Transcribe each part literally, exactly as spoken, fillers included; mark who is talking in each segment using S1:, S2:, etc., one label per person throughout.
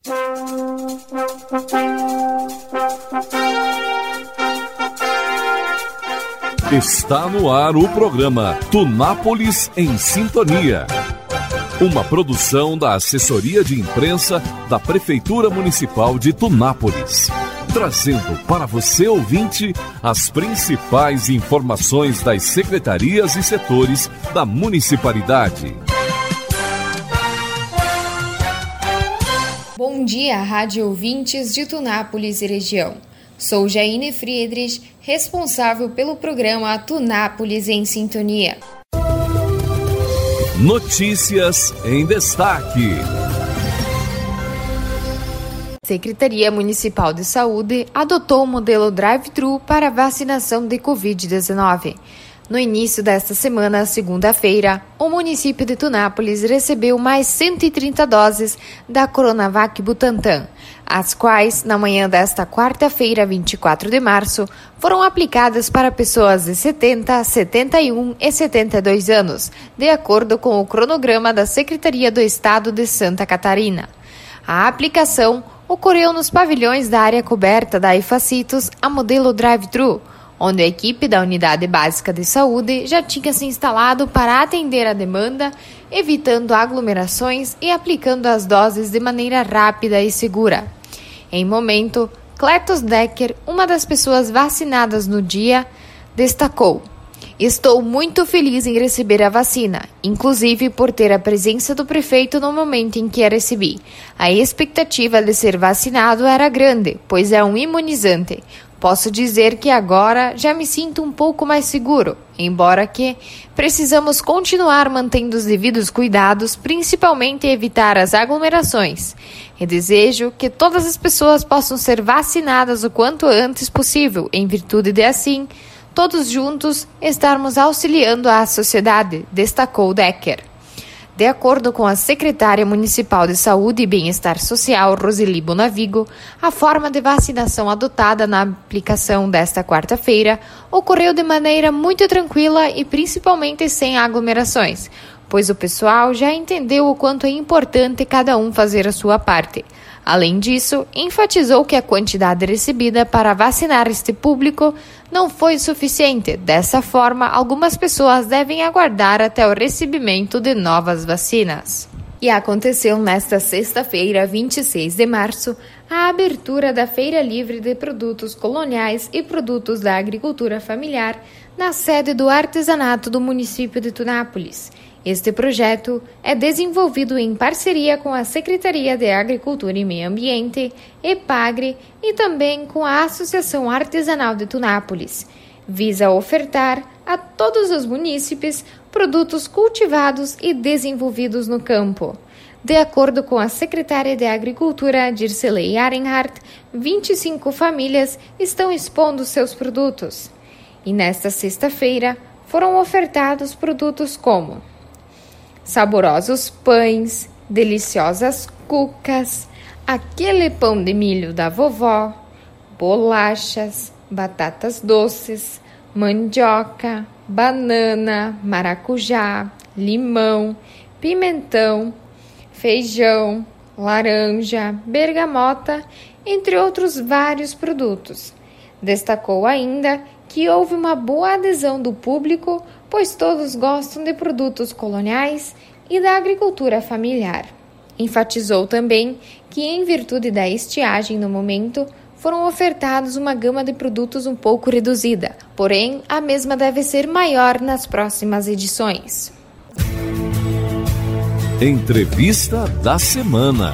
S1: Está no ar o programa Tunápolis em Sintonia. Uma produção da Assessoria de Imprensa da Prefeitura Municipal de Tunápolis. Trazendo para você, ouvinte, as principais informações das secretarias e setores da municipalidade.
S2: Bom dia, rádio ouvintes de Tunápolis e região. Sou Jaine Friedrich, responsável pelo programa Tunápolis em Sintonia.
S1: Notícias em destaque.
S2: Secretaria Municipal de Saúde adotou o modelo drive-thru para vacinação de covid dezenove. No início desta semana, segunda-feira, o município de Tunápolis recebeu mais cento e trinta doses da Coronavac Butantan, as quais, na manhã desta quarta-feira, vinte e quatro de março, foram aplicadas para pessoas de setenta, setenta e um e setenta e dois anos, de acordo com o cronograma da Secretaria do Estado de Santa Catarina. A aplicação ocorreu nos pavilhões da área coberta da Ifacitos a modelo drive-thru, onde a equipe da Unidade Básica de Saúde já tinha se instalado para atender a demanda, evitando aglomerações e aplicando as doses de maneira rápida e segura. Em momento, Cletos Decker, uma das pessoas vacinadas no dia, destacou: "Estou muito feliz em receber a vacina, inclusive por ter a presença do prefeito no momento em que a recebi. A expectativa de ser vacinado era grande, pois é um imunizante. Posso dizer que agora já me sinto um pouco mais seguro, embora que precisamos continuar mantendo os devidos cuidados, principalmente evitar as aglomerações. E desejo que todas as pessoas possam ser vacinadas o quanto antes possível, em virtude de assim, todos juntos estarmos auxiliando a sociedade", destacou Decker. De acordo com a secretária municipal de Saúde e Bem-Estar Social, Roseli Bonavigo, a forma de vacinação adotada na aplicação desta quarta-feira ocorreu de maneira muito tranquila e principalmente sem aglomerações, pois o pessoal já entendeu o quanto é importante cada um fazer a sua parte. Além disso, enfatizou que a quantidade recebida para vacinar este público não foi suficiente. Dessa forma, algumas pessoas devem aguardar até o recebimento de novas vacinas. E aconteceu nesta sexta-feira, vinte e seis de março, a abertura da Feira Livre de Produtos Coloniais e Produtos da Agricultura Familiar na sede do artesanato do município de Tunápolis. Este projeto é desenvolvido em parceria com a Secretaria de Agricultura e Meio Ambiente, EPAGRE, e também com a Associação Artesanal de Tunápolis. Visa ofertar a todos os munícipes produtos cultivados e desenvolvidos no campo. De acordo com a secretária de Agricultura, Dircelei Arenhardt, vinte e cinco famílias estão expondo seus produtos. E nesta sexta-feira foram ofertados produtos como saborosos pães, deliciosas cucas, aquele pão de milho da vovó, bolachas, batatas doces, mandioca, banana, maracujá, limão, pimentão, feijão, laranja, bergamota, entre outros vários produtos. Destacou ainda que houve uma boa adesão do público, pois todos gostam de produtos coloniais e da agricultura familiar. Enfatizou também que, em virtude da estiagem no momento, foram ofertados uma gama de produtos um pouco reduzida, porém, a mesma deve ser maior nas próximas edições.
S1: Entrevista da semana.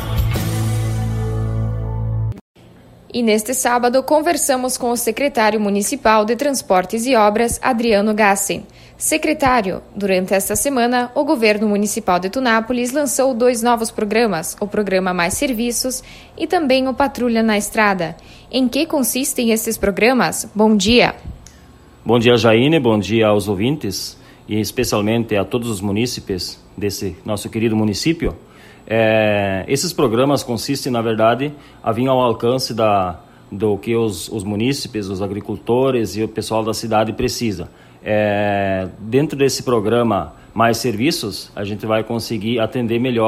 S2: E neste sábado conversamos com o secretário municipal de Transportes e Obras, Adriano Gassen. Secretário, durante esta semana, o governo municipal de Tunápolis lançou dois novos programas, o programa Mais Serviços e também o Patrulha na Estrada. Em que consistem esses programas? Bom dia.
S3: Bom dia, Jaine, bom dia aos ouvintes e especialmente a todos os munícipes desse nosso querido município. É, esses programas consistem, na verdade, a vir ao alcance da, do que os, os munícipes, os agricultores e o pessoal da cidade precisa. É, dentro desse programa Mais Serviços, a gente vai conseguir atender melhor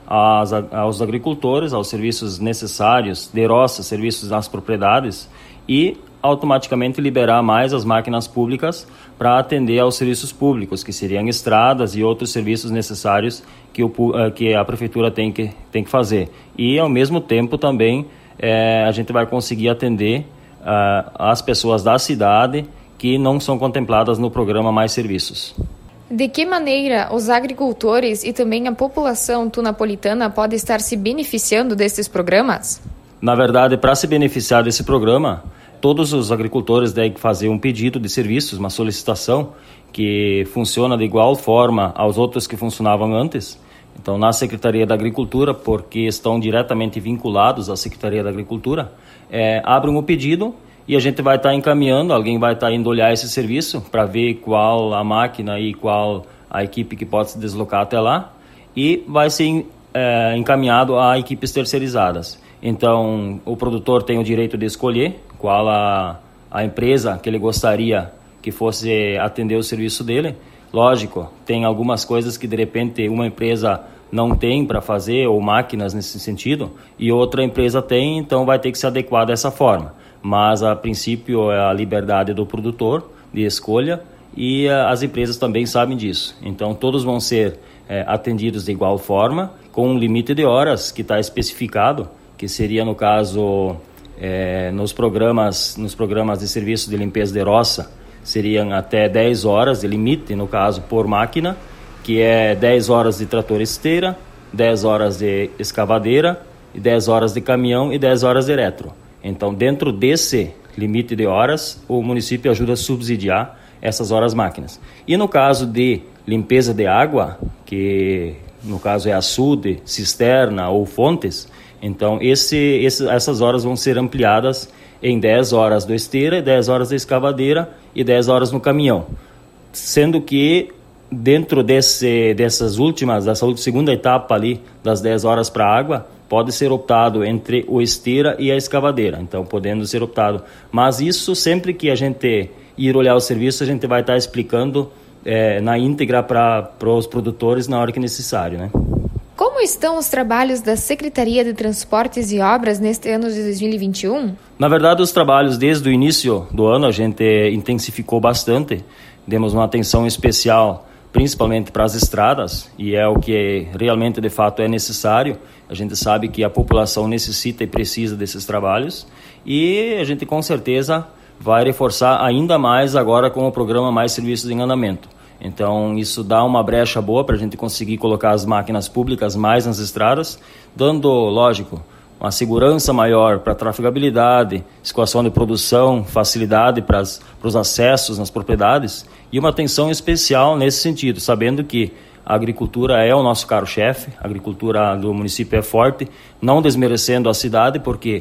S3: aos, aos agricultores, aos serviços necessários de roça, serviços nas propriedades, e automaticamente liberar mais as máquinas públicas para atender aos serviços públicos, que seriam estradas e outros serviços necessários que, o, que a prefeitura tem que, tem que fazer. E, ao mesmo tempo, também é, a gente vai conseguir atender uh, as pessoas da cidade que não são contempladas no programa Mais Serviços.
S2: De que maneira os agricultores e também a população tunapolitana pode estar se beneficiando desses programas?
S3: Na verdade, para se beneficiar desse programa, todos os agricultores devem fazer um pedido de serviços, uma solicitação que funciona de igual forma aos outros que funcionavam antes. Então, na Secretaria da Agricultura, porque estão diretamente vinculados à Secretaria da Agricultura, é, abrem o pedido e a gente vai estar encaminhando, alguém vai estar indo olhar esse serviço para ver qual a máquina e qual a equipe que pode se deslocar até lá, e vai ser é, encaminhado a equipes terceirizadas. Então, o produtor tem o direito de escolher qual a, a empresa que ele gostaria que fosse atender o serviço dele. Lógico, tem algumas coisas que de repente uma empresa não tem para fazer, ou máquinas nesse sentido, e outra empresa tem, então vai ter que se adequar dessa forma. Mas, a princípio, é a liberdade do produtor de escolha, e uh, as empresas também sabem disso. Então, todos vão ser é, atendidos de igual forma, com um limite de horas que está especificado, que seria, no caso, é, nos, programas, nos programas de serviço de limpeza de roça, seriam até dez horas de limite, no caso, por máquina, que é dez horas de trator esteira, dez horas de escavadeira, e dez horas de caminhão e dez horas de eletro. Então, dentro desse limite de horas, o município ajuda a subsidiar essas horas máquinas. E no caso de limpeza de água, que no caso é açude, cisterna ou fontes, então esse, esse, essas horas vão ser ampliadas em dez horas do esteira, dez horas da escavadeira e dez horas no caminhão. Sendo que dentro desse, dessas últimas, dessa segunda etapa ali, das dez horas para água, pode ser optado entre o esteira e a escavadeira, então podendo ser optado. Mas isso, sempre que a gente ir olhar o serviço, a gente vai estar explicando é, na íntegra para os produtores na hora que necessário, né?
S2: Como estão os trabalhos da Secretaria de Transportes e Obras neste ano de dois mil e vinte e um?
S3: Na verdade, os trabalhos desde o início do ano a gente intensificou bastante, demos uma atenção especial principalmente para as estradas, e é o que realmente de fato é necessário. A gente sabe que a população necessita e precisa desses trabalhos, e a gente com certeza vai reforçar ainda mais agora com o programa Mais Serviços de Encanamento. Então isso dá uma brecha boa para a gente conseguir colocar as máquinas públicas mais nas estradas, dando, lógico, uma segurança maior para a trafegabilidade, escoação de produção, facilidade para, as, para os acessos nas propriedades, e uma atenção especial nesse sentido, sabendo que a agricultura é o nosso carro-chefe, a agricultura do município é forte, não desmerecendo a cidade, porque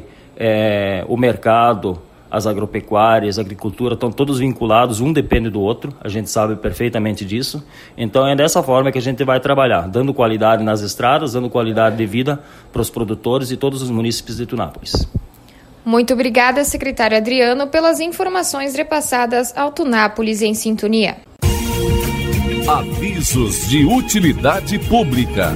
S3: é, o mercado, as agropecuárias, a agricultura estão todos vinculados, um depende do outro, a gente sabe perfeitamente disso. Então é dessa forma que a gente vai trabalhar, dando qualidade nas estradas, dando qualidade de vida para os produtores e todos os munícipes de Tunápolis.
S2: Muito obrigada, secretário Adriano, pelas informações repassadas ao Tunápolis em Sintonia.
S1: Avisos de utilidade pública.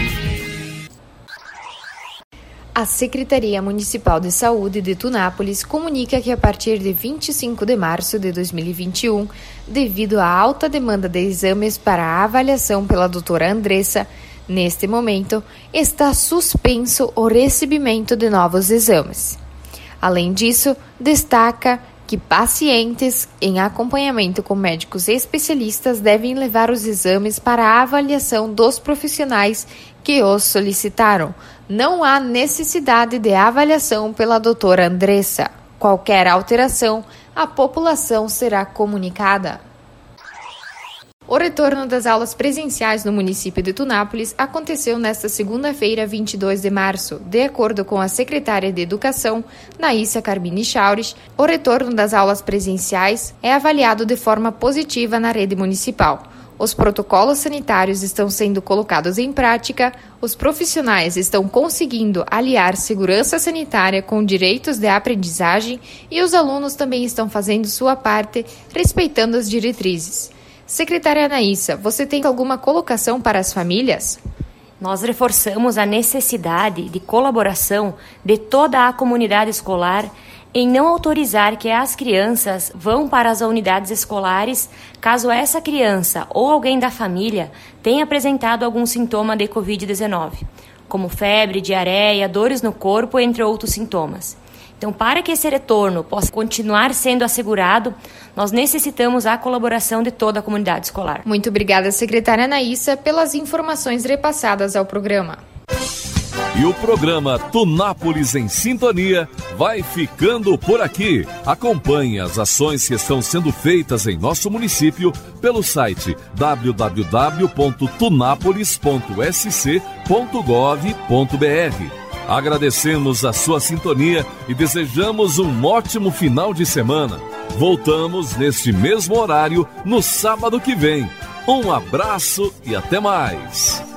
S2: A Secretaria Municipal de Saúde de Tunápolis comunica que a partir de vinte e cinco de março de dois mil e vinte e um, devido à alta demanda de exames para a avaliação pela doutora Andressa, neste momento está suspenso o recebimento de novos exames. Além disso, destaca que pacientes em acompanhamento com médicos especialistas devem levar os exames para a avaliação dos profissionais que os solicitaram. Não há necessidade de avaliação pela doutora Andressa. Qualquer alteração, a população será comunicada. O retorno das aulas presenciais no município de Tunápolis aconteceu nesta segunda-feira, vinte e dois de março. De acordo com a secretária de Educação, Naíssa Carmini Chaures, o retorno das aulas presenciais é avaliado de forma positiva na rede municipal. Os protocolos sanitários estão sendo colocados em prática, os profissionais estão conseguindo aliar segurança sanitária com direitos de aprendizagem e os alunos também estão fazendo sua parte, respeitando as diretrizes. Secretária Anaíssa, você tem alguma colocação para as famílias?
S4: Nós reforçamos a necessidade de colaboração de toda a comunidade escolar em não autorizar que as crianças vão para as unidades escolares caso essa criança ou alguém da família tenha apresentado algum sintoma de covid dezenove, como febre, diarreia, dores no corpo, entre outros sintomas. Então, para que esse retorno possa continuar sendo assegurado, nós necessitamos a colaboração de toda a comunidade escolar.
S2: Muito obrigada, secretária Anaísa, pelas informações repassadas ao programa.
S1: E o programa Tunápolis em Sintonia vai ficando por aqui. Acompanhe as ações que estão sendo feitas em nosso município pelo site w w w ponto tunápolis ponto s c ponto gov ponto b r. Agradecemos a sua sintonia e desejamos um ótimo final de semana. Voltamos neste mesmo horário no sábado que vem. Um abraço e até mais.